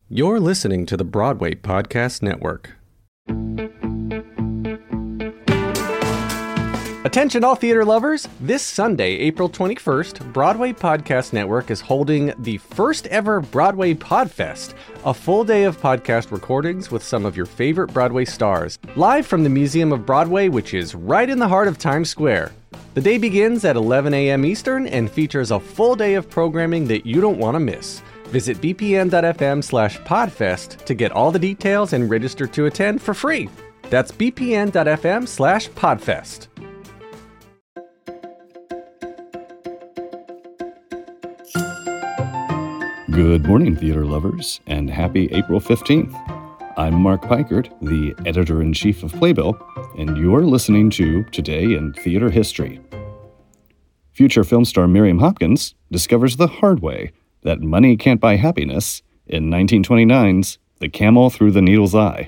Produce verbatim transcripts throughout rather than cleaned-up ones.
You're listening to the Broadway Podcast Network. Attention all theater lovers! This Sunday, April twenty-first, Broadway Podcast Network is holding the first ever Broadway Podfest, a full day of podcast recordings with some of your favorite Broadway stars, live from the Museum of Broadway, which is right in the heart of Times Square. The day begins at eleven a.m. Eastern and features a full day of programming that you don't want to miss. Visit bpn.fm slash podfest to get all the details and register to attend for free. That's bpn.fm slash podfest. Good morning, theater lovers, and happy April fifteenth. I'm Mark Pikert, the editor-in-chief of Playbill, and you're listening to Today in Theater History. Future film star Miriam Hopkins discovers the hard way that money can't buy happiness in nineteen twenty-nine's The Camel Through the Needle's Eye.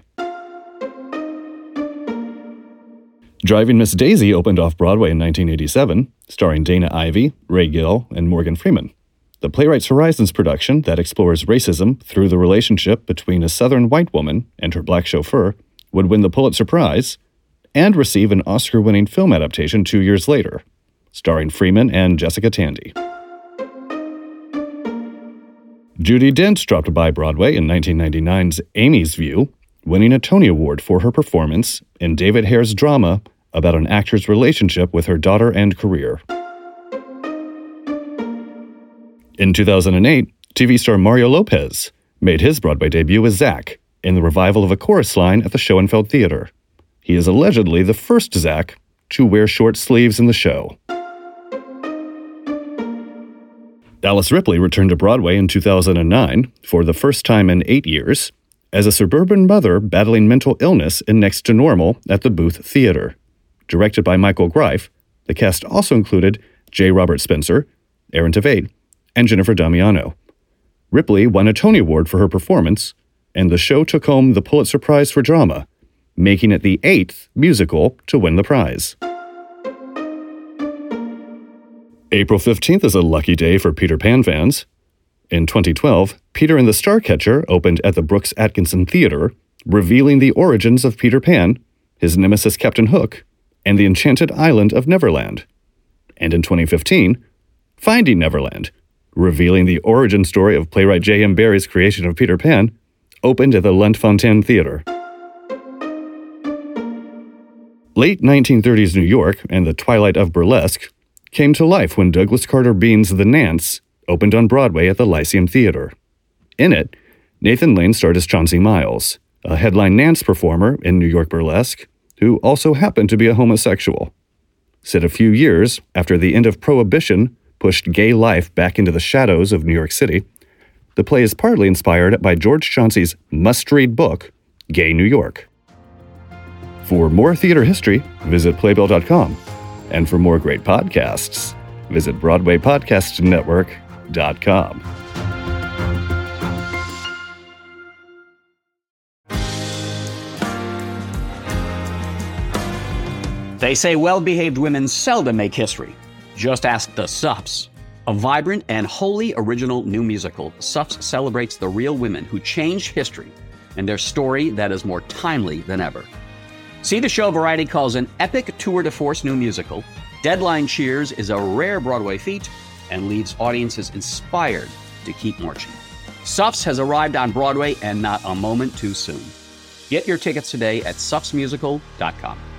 Driving Miss Daisy opened off-Broadway in nineteen eighty-seven, starring Dana Ivey, Ray Gill, and Morgan Freeman. The Playwrights Horizons production that explores racism through the relationship between a Southern white woman and her black chauffeur would win the Pulitzer Prize and receive an Oscar-winning film adaptation two years later, starring Freeman and Jessica Tandy. Judi Dench dropped by Broadway in nineteen ninety-nine's Amy's View, winning a Tony Award for her performance in David Hare's drama about an actor's relationship with her daughter and career. In two thousand eight, T V star Mario Lopez made his Broadway debut as Zach in the revival of a chorus line at the Schoenfeld Theater. He is allegedly the first Zach to wear short sleeves in the show. Alice Ripley returned to Broadway in two thousand nine for the first time in eight years as a suburban mother battling mental illness in Next to Normal at the Booth Theater. Directed by Michael Greif, the cast also included J. Robert Spencer, Aaron Tveit, and Jennifer Damiano. Ripley won a Tony Award for her performance, and the show took home the Pulitzer Prize for Drama, making it the eighth musical to win the prize. April fifteenth is a lucky day for Peter Pan fans. In twenty twelve, Peter and the Starcatcher opened at the Brooks Atkinson Theater, revealing the origins of Peter Pan, his nemesis Captain Hook, and the Enchanted Island of Neverland. And in twenty fifteen, Finding Neverland, revealing the origin story of playwright J M. Barrie's creation of Peter Pan, opened at the Lunt-Fontanne Theater. Late nineteen thirties New York and the twilight of burlesque came to life when Douglas Carter Bean's The Nance opened on Broadway at the Lyceum Theater. In it, Nathan Lane starred as Chauncey Miles, a headline Nance performer in New York burlesque, who also happened to be a homosexual. Set a few years after the end of Prohibition pushed gay life back into the shadows of New York City, the play is partly inspired by George Chauncey's must-read book, Gay New York. For more theater history, visit playbill dot com. And for more great podcasts, visit broadway podcast network dot com. They say well-behaved women seldom make history. Just ask the Suffs. A vibrant and wholly original new musical, Suffs celebrates the real women who changed history and their story that is more timely than ever. See the show Variety calls an epic tour de force new musical. Deadline cheers is a rare Broadway feat and leaves audiences inspired to keep marching. Suffs has arrived on Broadway and not a moment too soon. Get your tickets today at suffs musical dot com.